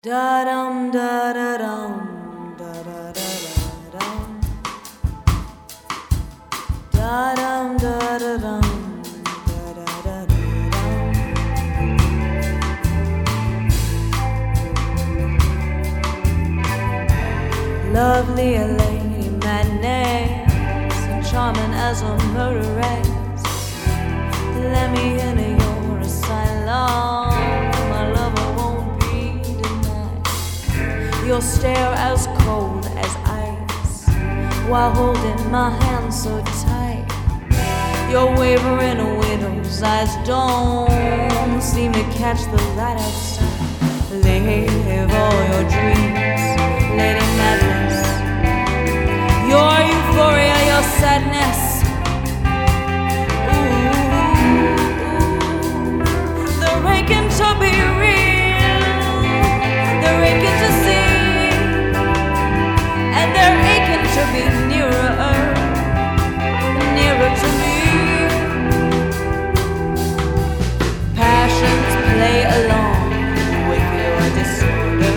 Da dum da da dum da da da da dum da dum da da dum da da da da dum. Lovely a lady madness, and charming as a murderess. Let me into your asylum. You'll stare as cold as ice while holding my hand so tight. You're wavering a widow's eyes don't seem to catch the light outside. Live all your dreams, Lady Madness. Your euphoria, your sadness. Ooh, they're aching to be real. They're aching to see. They're aching to be nearer, nearer to me. Passions play along with your disorder,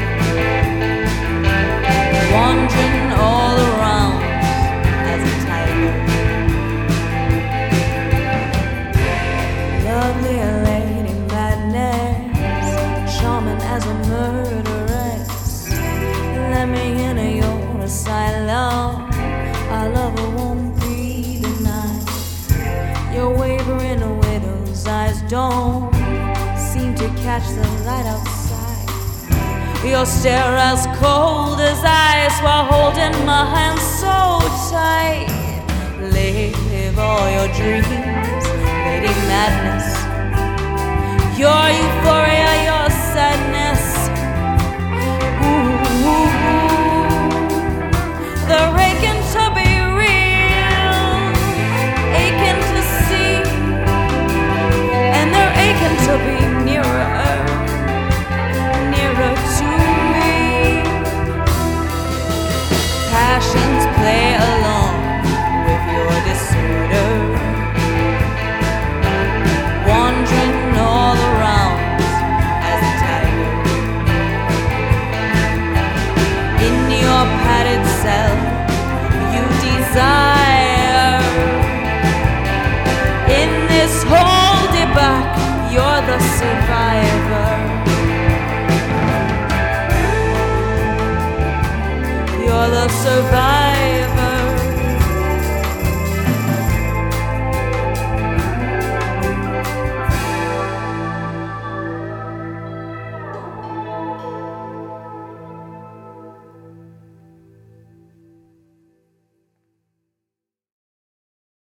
wandering all around as a tiger. Lovely lady madness, charming as a murderess. Let me into your asylum. Our love won't be denied. You're wavering a widow's eyes don't seem to catch the light outside. Your stare as cold as ice while holding my hand so tight. Live all your dreams, Lady Madness. Your euphoria, your sadness. They're aching to be real, aching to see, and they're aching to be nearer, nearer to me. Passions play along with your disorder, wandering all around as a tiger. In your padded cell you desire. In this whole debauch, you're the survivor. You're the survivor.